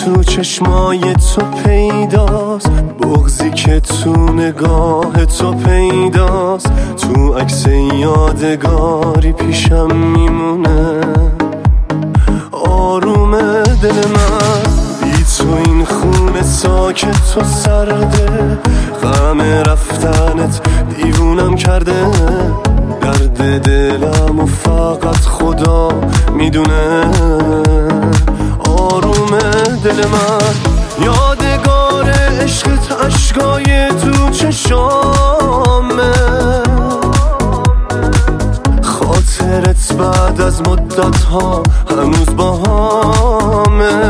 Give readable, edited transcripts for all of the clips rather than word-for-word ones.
تو چشمای تو پیداست، بغضی که تو نگاه تو پیداست. تو عکس یادگاری پیشم میمونه، آروم دل من بی تو این خونه ساکت و سرده. غم رفتنت دیوونم کرده، درد دلم و فقط خدا میدونه. آروم دل من یادگار عشقت، عشقای تو چشامه، خاطرت بعد از مدت ها هنوز با همه.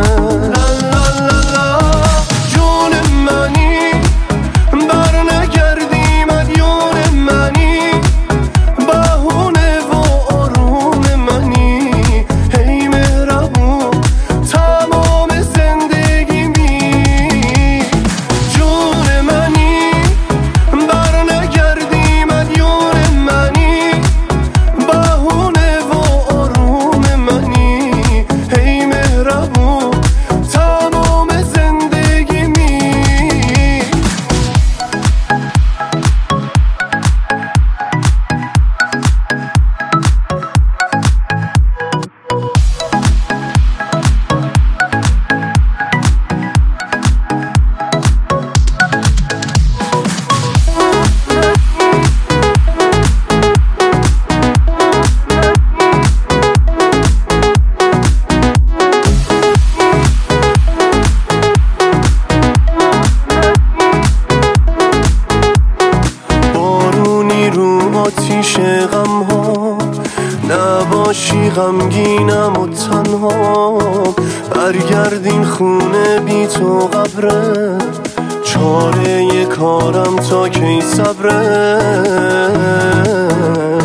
آتیش غم ها نباشی، غمگینم و تنها. برگردین خونه بی تو قبره، چاره کارم تا کی صبره.